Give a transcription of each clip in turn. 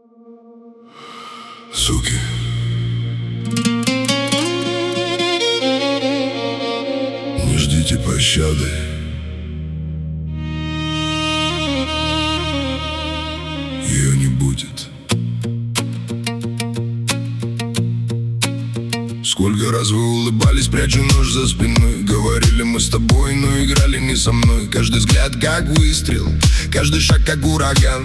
Суки, не ждите пощады. Ее не будет. Сколько раз вы улыбались, пряча нож за спиной. Говорили мы с тобой, но играли не со мной. Каждый взгляд как выстрел, каждый шаг как ураган.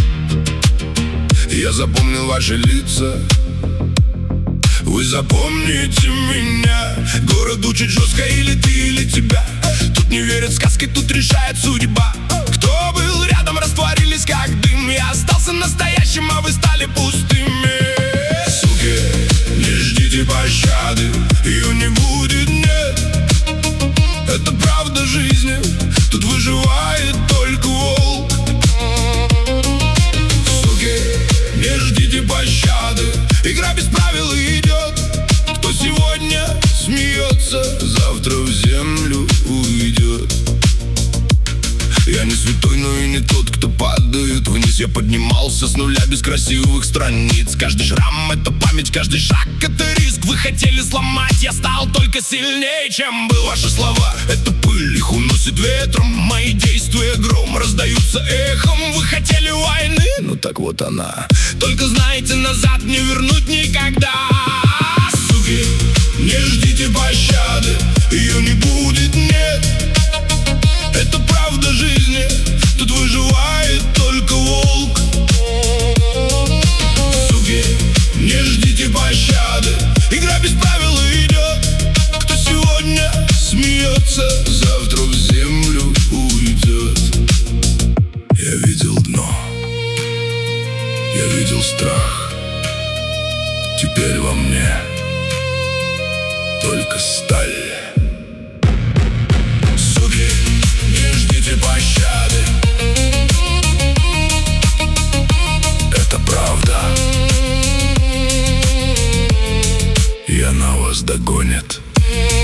Я запомнил ваши лица, вы запомните меня. Город учит жестко, или ты, или тебя. Тут не верят в сказки, тут решает судьба. Кто был рядом, растворились как дым. Я остался настоящим, а вы стали пустыми. Суки, не ждите пощады, ее не будет, нет. Это правда жизни, тут выживает только волк. Суки, не ждите пощады, игра без правил идет. Кто сегодня смеется, завтра в землю уйдет. Я не святой, но и не тот, кто падает вниз. Я поднимался с нуля без красивых страниц. Каждый шрам — это память, каждый шаг — это риск. Вы хотели сломать, я стал только сильнее, чем был. Ваши слова — это пыль, их уносит ветром. Мои действия гром раздаются эхом. Вы хотели войны, ну так вот она. Только знаете, назад не вернуть никогда. Суки, не ждите пощады, ее не будет, нет. Это правда жизни, тут выживает только волк. Суки, не ждите пощады, игра без правил идет. Кто сегодня смеется, завтра в землю уйдет. Я видел дно, я видел страх. Теперь во мне только сталь. Пощады, это правда, и она вас догонит.